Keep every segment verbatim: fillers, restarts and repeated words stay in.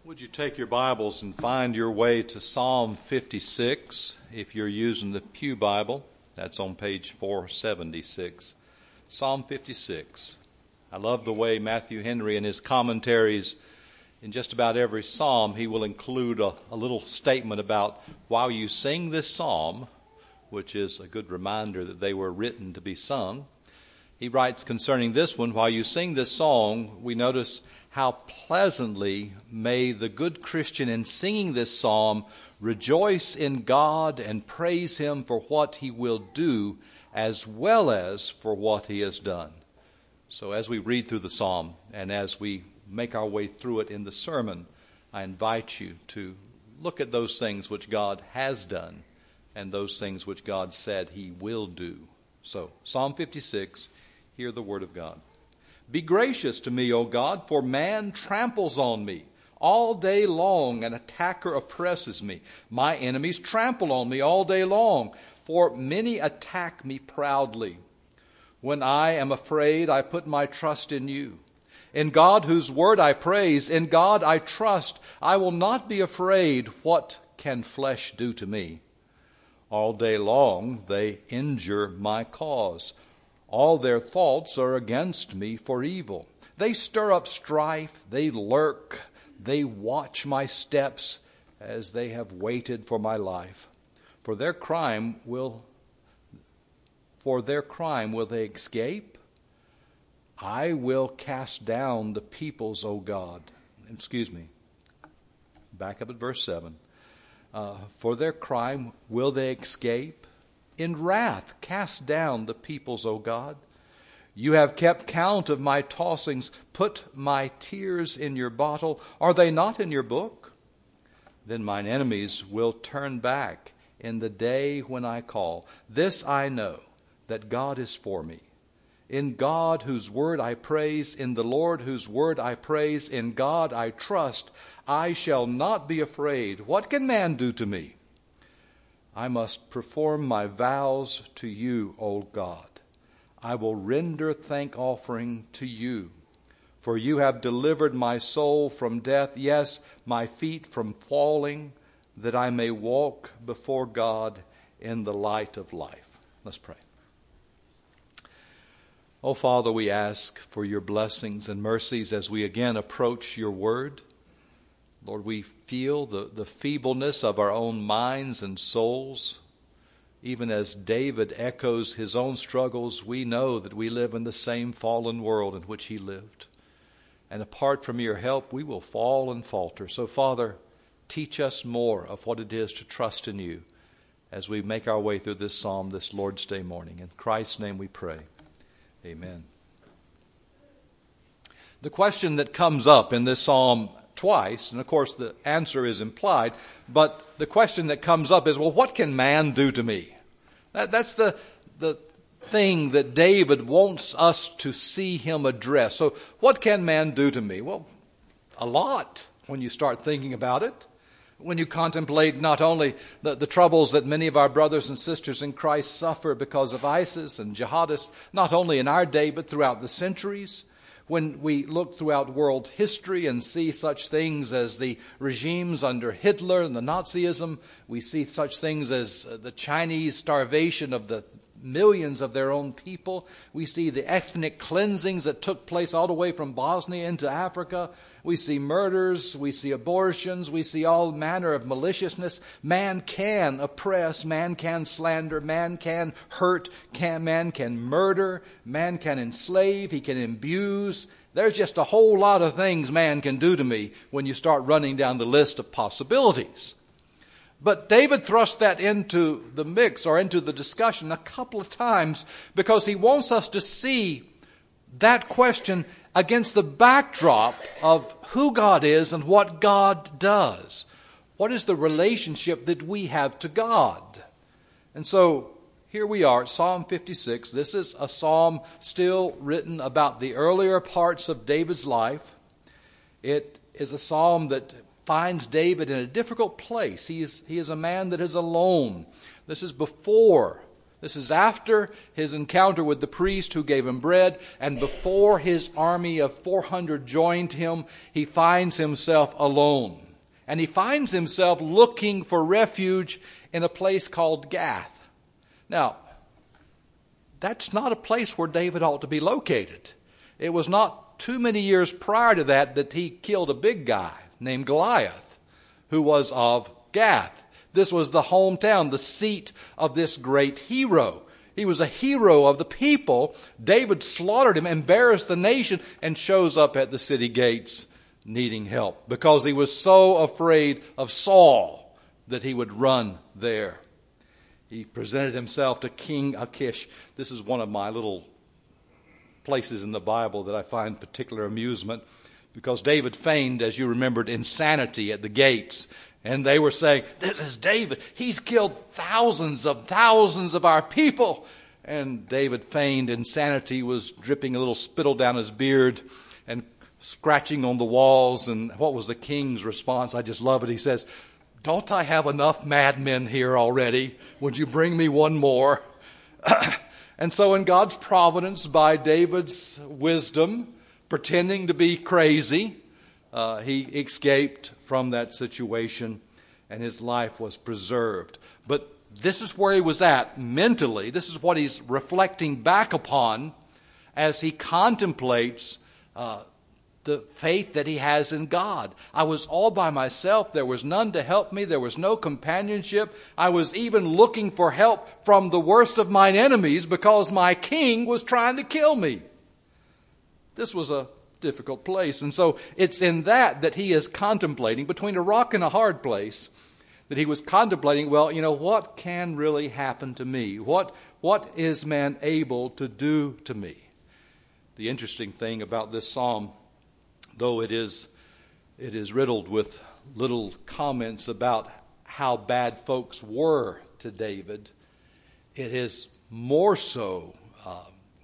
Would you take your Bibles and find your way to Psalm fifty-six? If you're using the Pew Bible, that's on page four seventy-six. Psalm fifty-six. I love the way Matthew Henry in his commentaries, in just about every psalm, he will include a, a little statement about while you sing this psalm, which is a good reminder that they were written to be sung. He writes concerning this one, while you sing this song, we notice how pleasantly may the good Christian in singing this psalm rejoice in God and praise Him for what He will do as well as for what He has done. So as we read through the psalm and as we make our way through it in the sermon, I invite you to look at those things which God has done and those things which God said He will do. So, Psalm fifty-six, hear the word of God. Be gracious to me, O God, for man tramples on me. All day long an attacker oppresses me. My enemies trample on me all day long, for many attack me proudly. When I am afraid, I put my trust in you. In God, whose word I praise, in God I trust. I will not be afraid. What can flesh do to me? All day long they injure my cause. All their thoughts are against me for evil. They stir up strife, they lurk, they watch my steps as they have waited for my life. For their crime will, for their crime will they escape? I will cast down the peoples, O God. Excuse me. Back up at verse seven. Uh, for their crime will they escape? In wrath, cast down the peoples, O God. You have kept count of my tossings. Put my tears in your bottle. Are they not in your book? Then mine enemies will turn back in the day when I call. This I know, that God is for me. In God, whose word I praise, in the Lord, whose word I praise, in God I trust. I shall not be afraid. What can man do to me? I must perform my vows to you, O God. I will render thank offering to you. For you have delivered my soul from death, yes, my feet from falling, that I may walk before God in the light of life. Let's pray. Oh, Father, we ask for your blessings and mercies as we again approach your word. Lord, we feel the, the feebleness of our own minds and souls. Even as David echoes his own struggles, we know that we live in the same fallen world in which he lived. And apart from your help, we will fall and falter. So, Father, teach us more of what it is to trust in you as we make our way through this psalm this Lord's Day morning. In Christ's name we pray. Amen. The question that comes up in this psalm twice, and of course the answer is implied, but the question that comes up is, well, what can man do to me? That, that's the, the thing that David wants us to see him address. So what can man do to me? Well, a lot when you start thinking about it. When you contemplate not only the, the troubles that many of our brothers and sisters in Christ suffer because of ISIS and jihadists, not only in our day but throughout the centuries. When we look throughout world history and see such things as the regimes under Hitler and the Nazism, we see such things as the Chinese starvation of the millions of their own people. We see the ethnic cleansings that took place all the way from Bosnia into Africa. We see murders, we see abortions, we see all manner of maliciousness. Man can oppress, man can slander, man can hurt, can, man can murder, man can enslave, he can abuse. There's just a whole lot of things man can do to me when you start running down the list of possibilities. But David thrust that into the mix or into the discussion a couple of times because he wants us to see that question against the backdrop of who God is and what God does. What is the relationship that we have to God? And so here we are, Psalm fifty-six. This is a psalm still written about the earlier parts of David's life. It is a psalm that finds David in a difficult place. He is, he is a man that is alone. This is before This is after his encounter with the priest who gave him bread, and before his army of four hundred joined him, he finds himself alone. And he finds himself looking for refuge in a place called Gath. Now, that's not a place where David ought to be located. It was not too many years prior to that that he killed a big guy named Goliath, who was of Gath. This was the hometown, the seat of this great hero. He was a hero of the people. David slaughtered him, embarrassed the nation, and shows up at the city gates needing help because he was so afraid of Saul that he would run there. He presented himself to King Achish. This is one of my little places in the Bible that I find particular amusement because David feigned, as you remembered, insanity at the gates. And they were saying, this is David. He's killed thousands of thousands of our people. And David feigned insanity, was dripping a little spittle down his beard and scratching on the walls. And what was the king's response? I just love it. He says, don't I have enough madmen here already? Would you bring me one more? And so in God's providence, by David's wisdom, pretending to be crazy, Uh, he escaped from that situation and his life was preserved. But this is where he was at mentally. This is what he's reflecting back upon as he contemplates uh, the faith that he has in God. I was all by myself. There was none to help me. There was no companionship. I was even looking for help from the worst of mine enemies because my king was trying to kill me. This was a difficult place. And so it's in that that he is contemplating, between a rock and a hard place, that he was contemplating, well, you know, what can really happen to me? What, what is man able to do to me? The interesting thing about this psalm, though it is, it is riddled with little comments about how bad folks were to David, it is more so uh,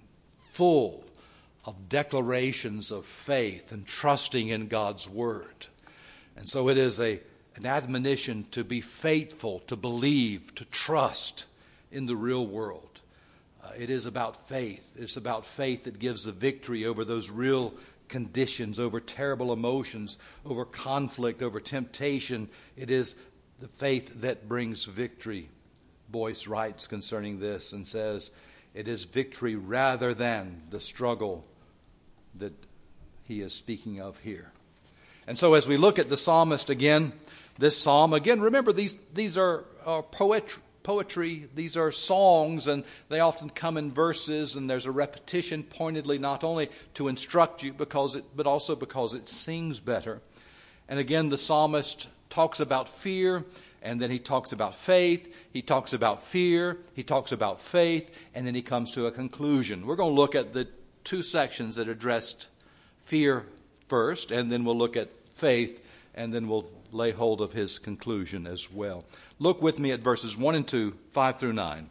full of declarations of faith and trusting in God's word. And so it is a, an admonition to be faithful, to believe, to trust in the real world. Uh, it is about faith. It's about faith that gives the victory over those real conditions, over terrible emotions, over conflict, over temptation. It is the faith that brings victory. Boyce writes concerning this and says, it is victory rather than the struggle that he is speaking of here. And so as we look at the psalmist again, this psalm, again, remember these these are, are poetry, poetry, these are songs, and they often come in verses, and there's a repetition pointedly not only to instruct you, because it, but also because it sings better. And again, the psalmist talks about fear, and then he talks about faith, he talks about fear, he talks about faith, and then he comes to a conclusion. We're going to look at the two sections that addressed fear first, and then we'll look at faith, and then we'll lay hold of his conclusion as well. Look with me at verses one and two, five through nine.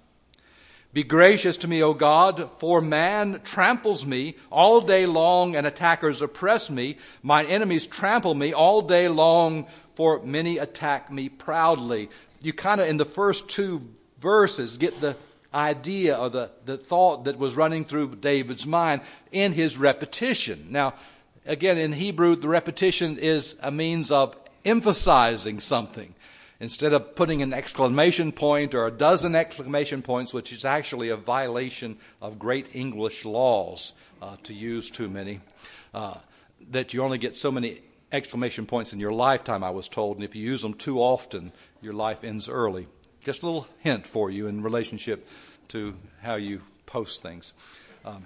Be gracious to me, O God, for man tramples me all day long, and attackers oppress me. Mine enemies trample me all day long, for many attack me proudly. You kind of, in the first two verses, get the idea or the, the thought that was running through David's mind in his repetition. Now, again, in Hebrew, the repetition is a means of emphasizing something. Instead of putting an exclamation point or a dozen exclamation points, which is actually a violation of great English laws, uh, to use too many, uh, that you only get so many exclamation points in your lifetime, I was told, and if you use them too often, your life ends early. Just a little hint for you in relationship to how you post things. Um,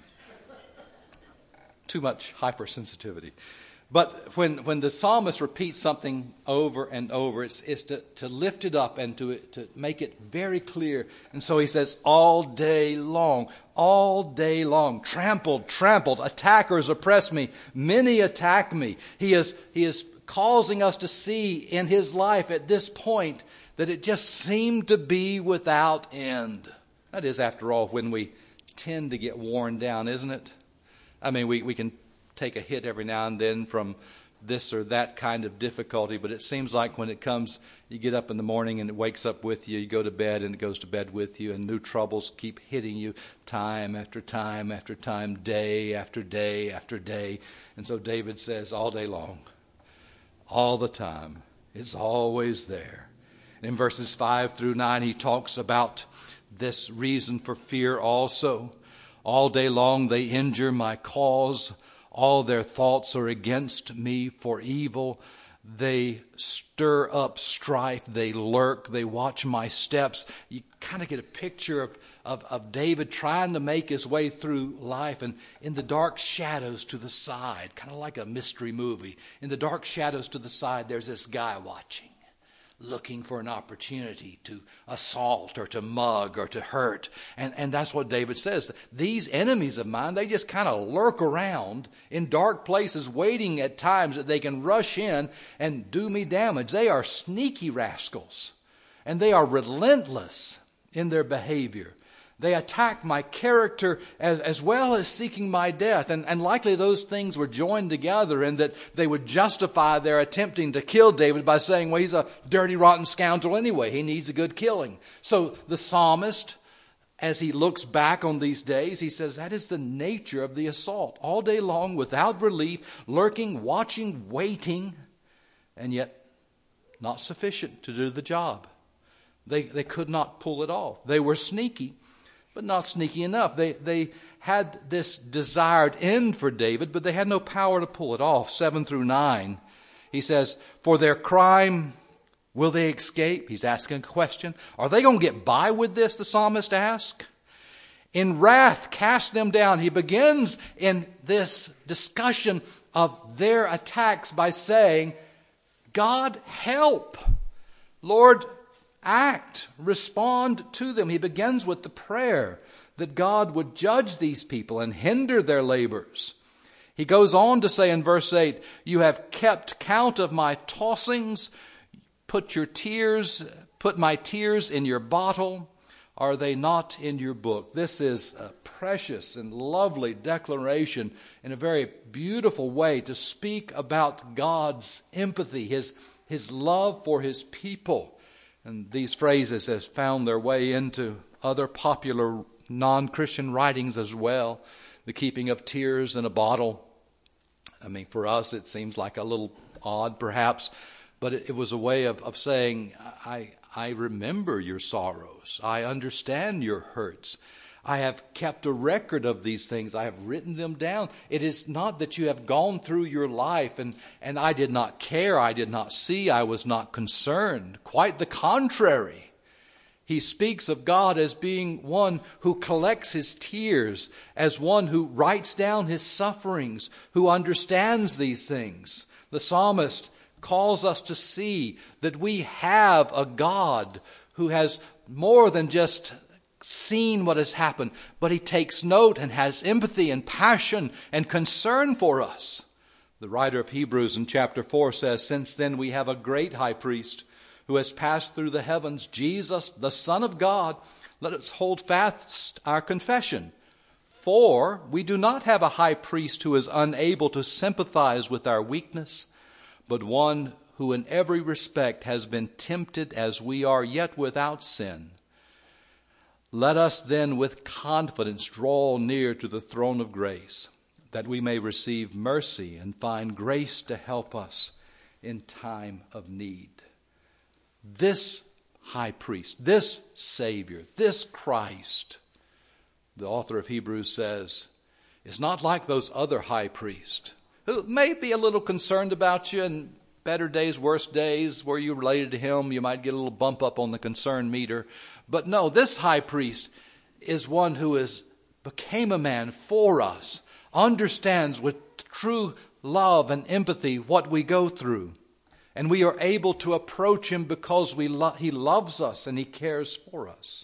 too much hypersensitivity. But when, when the psalmist repeats something over and over, it's, it's to, to lift it up and to, to make it very clear. And so he says, all day long, all day long, trampled, trampled, attackers oppress me, many attack me. He is, he is causing us to see in his life at this point that it just seemed to be without end. That is, after all, when we tend to get worn down, isn't it? I mean, we, we can take a hit every now and then from this or that kind of difficulty, but it seems like when it comes, you get up in the morning and it wakes up with you, you go to bed and it goes to bed with you, and new troubles keep hitting you time after time after time, day after day after day. And so David says all day long, all the time, it's always there. In verses five through nine, he talks about this reason for fear also. All day long they injure my cause. All their thoughts are against me for evil. They stir up strife. They lurk. They watch my steps. You kind of get a picture of, of, of David trying to make his way through life, and in the dark shadows to the side, kind of like a mystery movie. In the dark shadows to the side, there's this guy watching, looking for an opportunity to assault or to mug or to hurt. And, and that's what David says. These enemies of mine, they just kind of lurk around in dark places, waiting at times that they can rush in and do me damage. They are sneaky rascals, and they are relentless in their behavior. They attack my character as, as well as seeking my death. And, and likely those things were joined together, in that they would justify their attempting to kill David by saying, well, he's a dirty, rotten scoundrel anyway. He needs a good killing. So the psalmist, as he looks back on these days, he says that is the nature of the assault. All day long, without relief, lurking, watching, waiting, and yet not sufficient to do the job. They, they could not pull it off. They were sneaky, but not sneaky enough. They they had this desired end for David, but they had no power to pull it off. Seven through nine, he says, for their crime, will they escape? He's asking a question. Are they going to get by with this, the psalmist asks? In wrath, cast them down. He begins in this discussion of their attacks by saying, God, help. Lord, act, respond to them. He begins with the prayer that God would judge these people and hinder their labors. He goes on to say in verse eight, you have kept count of my tossings, put your tears, put my tears in your bottle. Are they not in your book? This is a precious and lovely declaration in a very beautiful way to speak about God's empathy, his, his love for his people. And these phrases have found their way into other popular non-Christian writings as well. The keeping of tears in a bottle. I mean, for us, it seems like a little odd, perhaps, but it, it was a way of, of saying, I, I remember your sorrows. I understand your hurts. I have kept a record of these things. I have written them down. It is not that you have gone through your life and, and I did not care, I did not see, I was not concerned. Quite the contrary. He speaks of God as being one who collects his tears, as one who writes down his sufferings, who understands these things. The psalmist calls us to see that we have a God who has more than just seen what has happened, but he takes note and has empathy and passion and concern for us. The writer of Hebrews in chapter four says, since then we have a great high priest who has passed through the heavens, Jesus, the Son of God. Let us hold fast our confession. For we do not have a high priest who is unable to sympathize with our weakness, but one who in every respect has been tempted as we are, yet without sin. Let us then with confidence draw near to the throne of grace, that we may receive mercy and find grace to help us in time of need. This high priest, this Savior, this Christ, the author of Hebrews says, is not like those other high priests who may be a little concerned about you, and better days, worse days, where you related to him, you might get a little bump up on the concern meter. But no, this high priest is one who is became a man for us, understands with true love and empathy what we go through. And we are able to approach him because we lo- he loves us and he cares for us.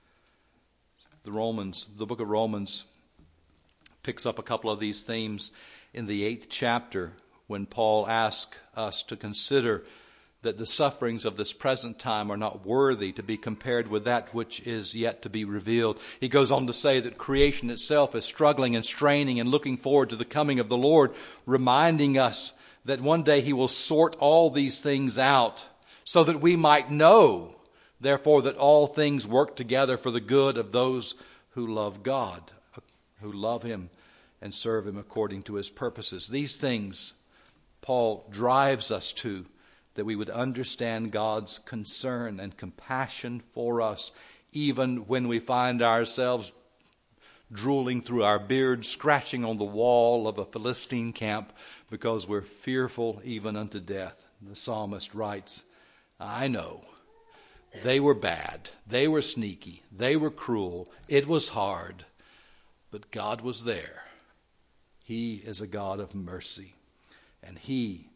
The Romans, the book of Romans picks up a couple of these themes in the eighth chapter, when Paul asks us to consider that the sufferings of this present time are not worthy to be compared with that which is yet to be revealed. He goes on to say that creation itself is struggling and straining and looking forward to the coming of the Lord, reminding us that one day he will sort all these things out so that we might know, therefore, that all things work together for the good of those who love God, who love him and serve him according to his purposes. These things Paul drives us to, that we would understand God's concern and compassion for us, even when we find ourselves drooling through our beards, scratching on the wall of a Philistine camp, because we're fearful even unto death. The psalmist writes, I know. They were bad. They were sneaky. They were cruel. It was hard. But God was there. He is a God of mercy. And he,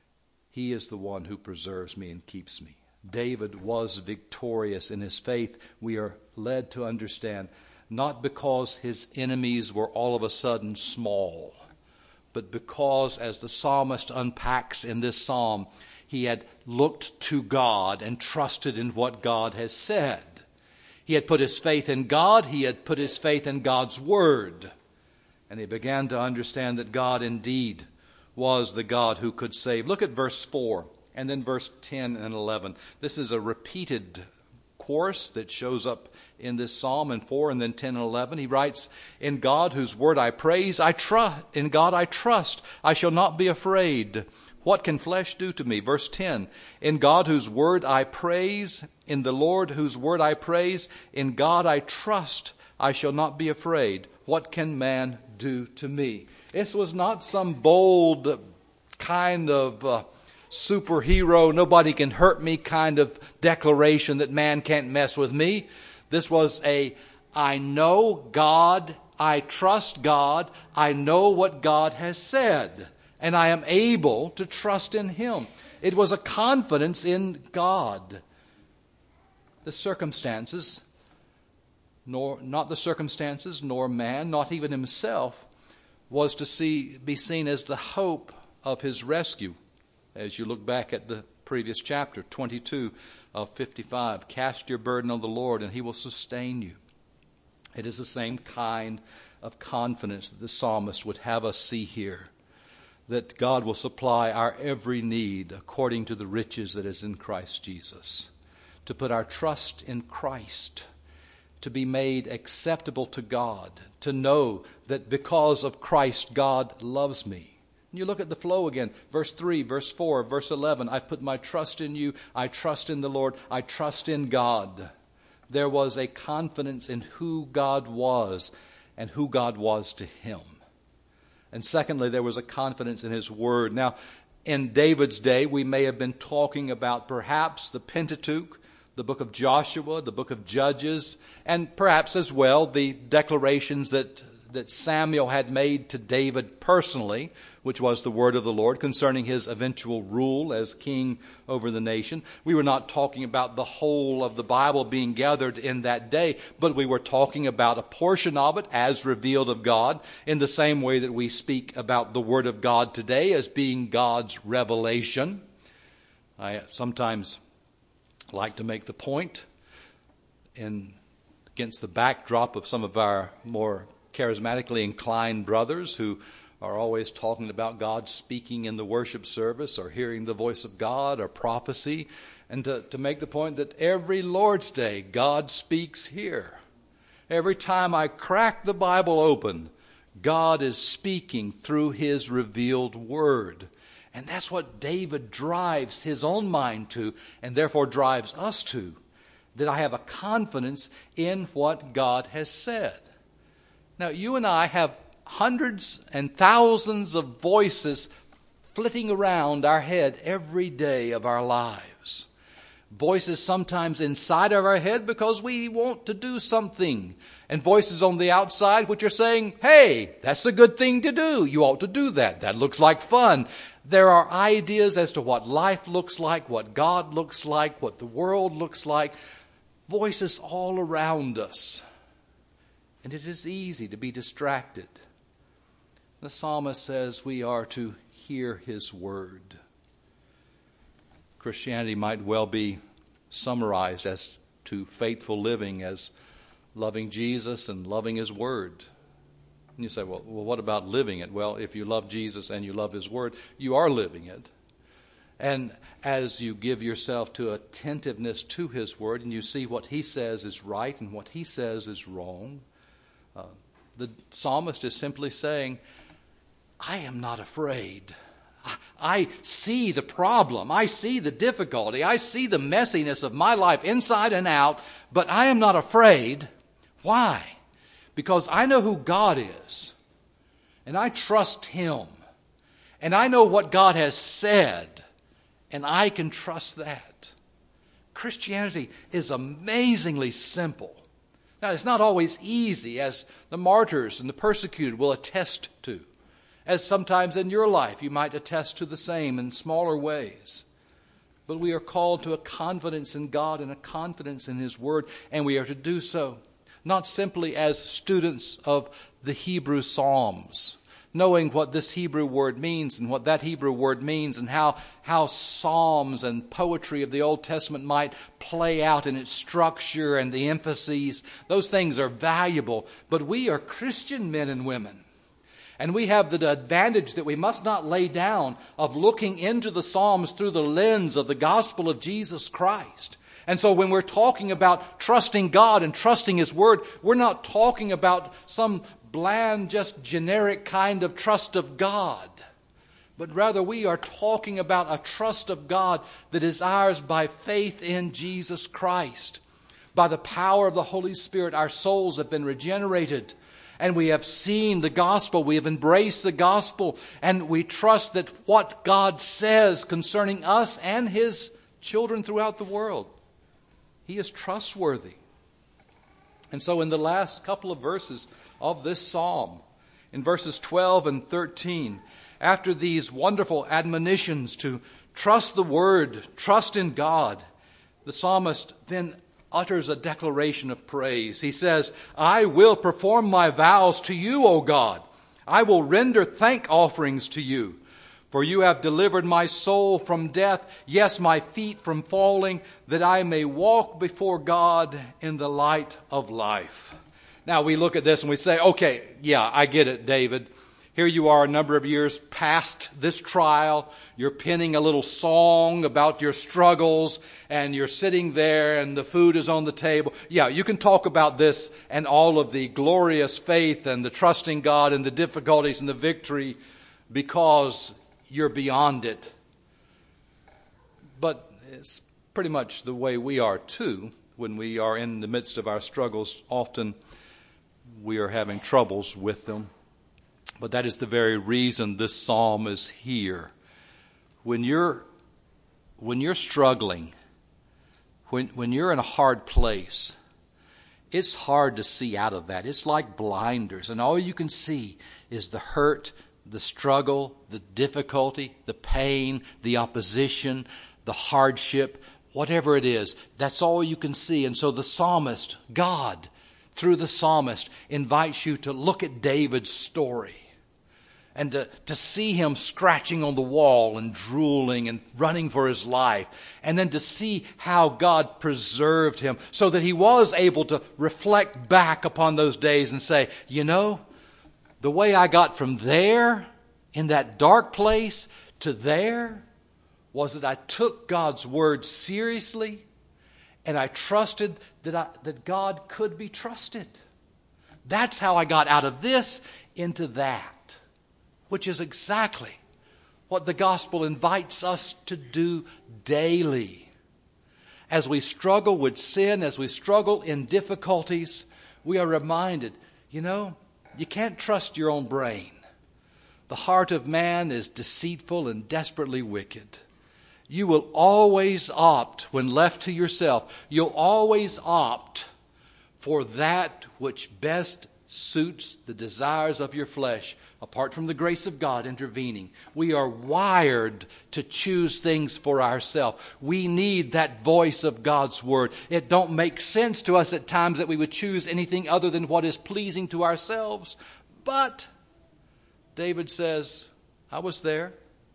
he is the one who preserves me and keeps me. David was victorious in his faith. We are led to understand, not because his enemies were all of a sudden small, but because, as the psalmist unpacks in this psalm, he had looked to God and trusted in what God has said. He had put his faith in God. He had put his faith in God's word. And he began to understand that God indeed was the God who could save. Look at verse four and then verse ten and eleven. This is a repeated chorus that shows up in this psalm in four and then ten and eleven. He writes, In God whose word I praise, I trust. In God I trust. I shall not be afraid. What can flesh do to me? Verse ten, In God whose word I praise, in the Lord whose word I praise, in God I trust. I shall not be afraid. What can man do to me? This was not some bold kind of uh, superhero, nobody can hurt me kind of declaration that man can't mess with me. This was a, I know God, I trust God, I know what God has said, and I am able to trust in him. It was a confidence in God. The circumstances, nor not the circumstances, nor man, not even himself, was to see be seen as the hope of his rescue. As you look back at the previous chapter, twenty-two of fifty-five, cast your burden on the Lord and he will sustain you. It is the same kind of confidence that the psalmist would have us see here, that God will supply our every need according to the riches that is in Christ Jesus. To put our trust in Christ, to be made acceptable to God, to know that because of Christ, God loves me. You look at the flow again, verse three, verse four, verse eleven. I put my trust in you. I trust in the Lord. I trust in God. There was a confidence in who God was and who God was to him. And secondly, there was a confidence in his word. Now, in David's day, we may have been talking about perhaps the Pentateuch, the book of Joshua, the book of Judges, and perhaps as well the declarations that, that Samuel had made to David personally, which was the word of the Lord concerning his eventual rule as king over the nation. We were not talking about the whole of the Bible being gathered in that day, but we were talking about a portion of it as revealed of God, in the same way that we speak about the word of God today as being God's revelation. I sometimes like to make the point, in against the backdrop of some of our more charismatically inclined brothers who are always talking about God speaking in the worship service or hearing the voice of God or prophecy, and to, to make the point that every Lord's Day God speaks here. Every time I crack the Bible open, God is speaking through his revealed word. And that's what David drives his own mind to, and therefore drives us to, that I have a confidence in what God has said. Now, you and I have hundreds and thousands of voices flitting around our head every day of our lives. Voices sometimes inside of our head because we want to do something. And voices on the outside which are saying, hey, that's a good thing to do. You ought to do that. That looks like fun. There are ideas as to what life looks like, what God looks like, what the world looks like. Voices all around us. And it is easy to be distracted. The psalmist says we are to hear his word. Christianity might well be summarized as to faithful living as loving Jesus and loving his word. And you say, well, well, what about living it? Well, if you love Jesus and you love His Word, you are living it. And as you give yourself to attentiveness to His Word and you see what He says is right and what He says is wrong, uh, the psalmist is simply saying, I am not afraid. I see the problem. I see the difficulty. I see the messiness of my life inside and out, but I am not afraid. Why? Because I know who God is, and I trust Him, and I know what God has said, and I can trust that. Christianity is amazingly simple. Now, it's not always easy, as the martyrs and the persecuted will attest to. As sometimes in your life you might attest to the same in smaller ways. But we are called to a confidence in God and a confidence in His Word, and we are to do so not simply as students of the Hebrew Psalms, knowing what this Hebrew word means and what that Hebrew word means and how, how psalms and poetry of the Old Testament might play out in its structure and the emphases. Those things are valuable, but we are Christian men and women. And we have the advantage that we must not lay down of looking into the Psalms through the lens of the gospel of Jesus Christ. And so when we're talking about trusting God and trusting His Word, we're not talking about some bland, just generic kind of trust of God. But rather we are talking about a trust of God that is ours by faith in Jesus Christ. By the power of the Holy Spirit, our souls have been regenerated. And we have seen the gospel, we have embraced the gospel, and we trust that what God says concerning us and His children throughout the world, He is trustworthy. And so in the last couple of verses of this psalm, in verses twelve and thirteen, after these wonderful admonitions to trust the Word, trust in God, the psalmist then utters a declaration of praise. He says, I will perform my vows to you, O God. I will render thank offerings to you. For you have delivered my soul from death, yes, my feet from falling, that I may walk before God in the light of life. Now we look at this and we say, okay, yeah, I get it, David. Here you are a number of years past this trial. You're penning a little song about your struggles, and you're sitting there and the food is on the table. Yeah, you can talk about this and all of the glorious faith and the trusting God and the difficulties and the victory because you're beyond it. But it's pretty much the way we are too. When we are in the midst of our struggles, often we are having troubles with them. But that is the very reason this psalm is here. When you're when you're struggling, when when you're in a hard place, it's hard to see out of that. It's like blinders, and all you can see is the hurt, the struggle, the difficulty, the pain, the opposition, the hardship, whatever it is. That's all you can see. And so the psalmist, God, through the psalmist, invites you to look at David's story. And to, to see him scratching on the wall and drooling and running for his life. And then to see how God preserved him so that he was able to reflect back upon those days and say, you know, the way I got from there in that dark place to there was that I took God's word seriously and I trusted that, I, that God could be trusted. That's how I got out of this into that. Which is exactly what the gospel invites us to do daily. As we struggle with sin, as we struggle in difficulties, we are reminded, you know, you can't trust your own brain. The heart of man is deceitful and desperately wicked. You will always opt, when left to yourself, you'll always opt for that which best suits the desires of your flesh, apart from the grace of God intervening. We are wired to choose things for ourselves. We need that voice of God's word. It don't make sense to us at times that we would choose anything other than what is pleasing to ourselves. But David says, I was there.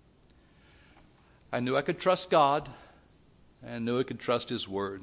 I knew I could trust God. And I knew I could trust His word.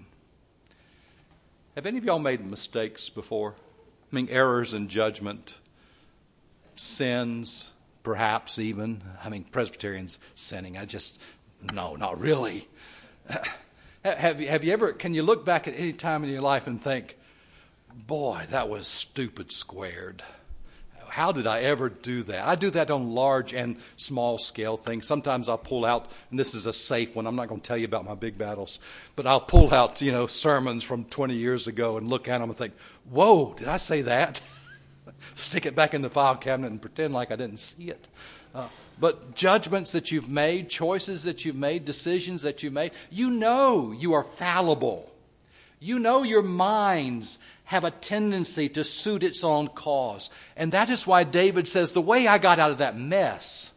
Have any of y'all made mistakes before? I mean, errors in judgment. sins, perhaps even. I mean, Presbyterians sinning. I just, no, not really. Have you, have you ever, can you look back at any time in your life and think, boy, that was stupid squared. How did I ever do that? I do that on large and small scale things. Sometimes I'll pull out, and this is a safe one. I'm not going to tell you about my big battles, but I'll pull out, you know, sermons from twenty years ago and look at them and think, whoa, did I say that? Stick it back in the file cabinet and pretend like I didn't see it. Uh, but judgments that you've made, choices that you've made, decisions that you've made, you know you are fallible. You know your minds have a tendency to suit its own cause. And that is why David says, the way I got out of that mess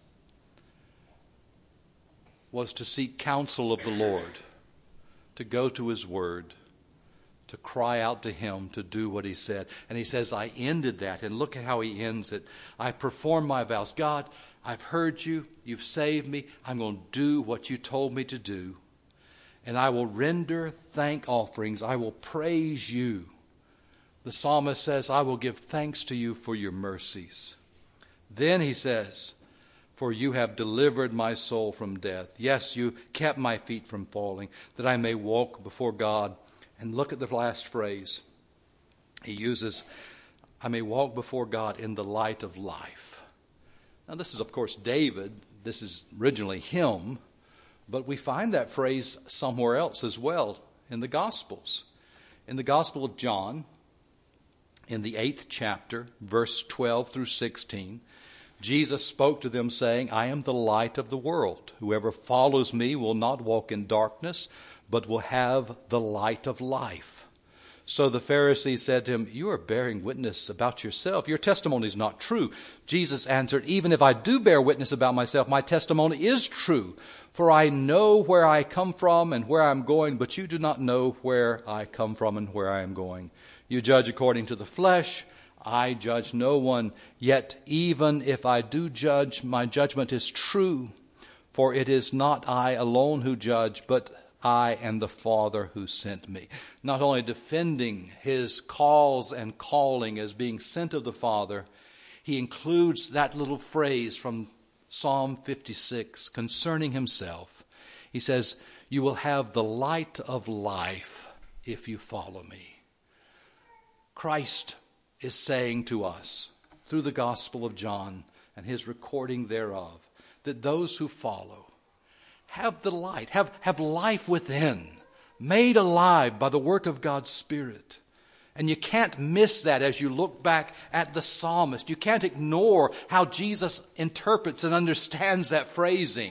was to seek counsel of the Lord, to go to His Word, to cry out to Him, to do what He said. And he says, I ended that. And look at how he ends it. I performed my vows. God, I've heard you. You've saved me. I'm going to do what you told me to do. And I will render thank offerings. I will praise you. The psalmist says, I will give thanks to you for your mercies. Then he says, for you have delivered my soul from death. Yes, you kept my feet from falling, that I may walk before God. And look at the last phrase. He uses, I may walk before God in the light of life. Now this is, of course, David. This is originally him. But we find that phrase somewhere else as well in the Gospels. In the Gospel of John, in the eighth chapter, verse twelve through sixteen, Jesus spoke to them saying, I am the light of the world. Whoever follows me will not walk in darkness, but will have the light of life. So the Pharisees said to him, you are bearing witness about yourself. Your testimony is not true. Jesus answered, even if I do bear witness about myself, my testimony is true. For I know where I come from and where I am going, but you do not know where I come from and where I am going. You judge according to the flesh. I judge no one. Yet even if I do judge, my judgment is true. For it is not I alone who judge, but I and the Father who sent me. Not only defending his cause and calling as being sent of the Father, he includes that little phrase from Psalm fifty-six concerning himself. He says, you will have the light of life if you follow me. Christ is saying to us through the Gospel of John and his recording thereof that those who follow have the light, have, have life within, made alive by the work of God's Spirit. And you can't miss that as you look back at the psalmist. You can't ignore how Jesus interprets and understands that phrasing.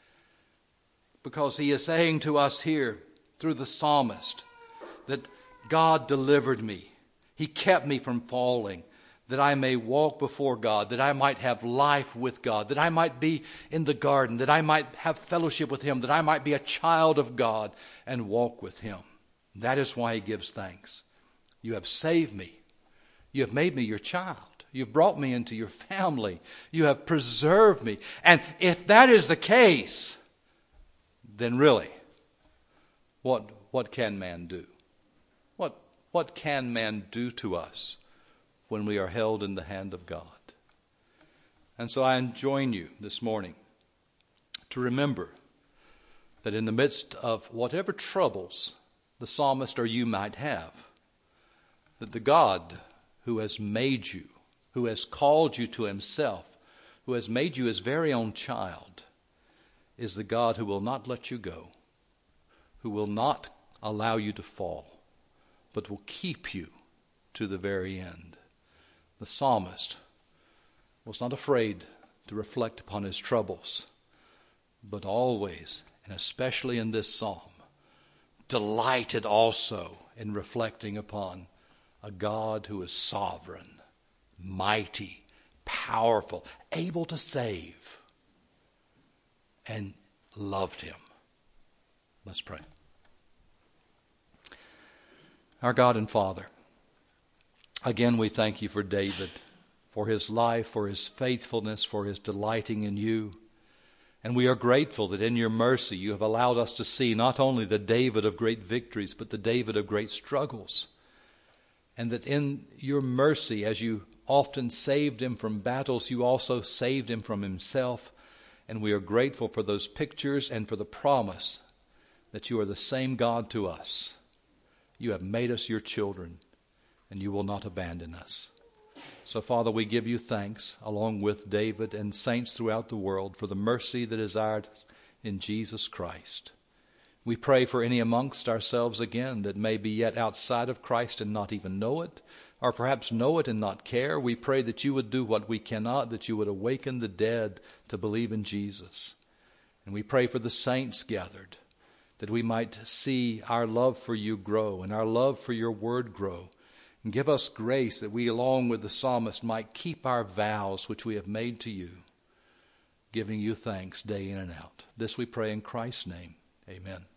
Because he is saying to us here through the psalmist that God delivered me. He kept me from falling, that I may walk before God, that I might have life with God, that I might be in the garden, that I might have fellowship with Him, that I might be a child of God and walk with Him. That is why he gives thanks. You have saved me. You have made me your child. You've brought me into your family. You have preserved me. And if that is the case, then really, what, what can man do? What, what can man do to us when we are held in the hand of God? And so I enjoin you this morning to remember that in the midst of whatever troubles the psalmist or you might have, that the God who has made you, who has called you to himself, who has made you his very own child, is the God who will not let you go, who will not allow you to fall, but will keep you to the very end. The psalmist was not afraid to reflect upon his troubles, but always, and especially in this psalm, delighted also in reflecting upon a God who is sovereign, mighty, powerful, able to save, and loved him. Let's pray. Our God and Father, again we thank you for David, for his life, for his faithfulness, for his delighting in you. And we are grateful that in your mercy you have allowed us to see not only the David of great victories, but the David of great struggles. And that in your mercy, as you often saved him from battles, you also saved him from himself. And we are grateful for those pictures and for the promise that you are the same God to us. You have made us your children, and you will not abandon us. So, Father, we give you thanks, along with David and saints throughout the world, for the mercy that is ours in Jesus Christ. We pray for any amongst ourselves again that may be yet outside of Christ and not even know it, or perhaps know it and not care. We pray that you would do what we cannot, that you would awaken the dead to believe in Jesus. And we pray for the saints gathered, that we might see our love for you grow and our love for your word grow. And give us grace that we, along with the psalmist, might keep our vows which we have made to you, giving you thanks day in and out. This we pray in Christ's name. Amen.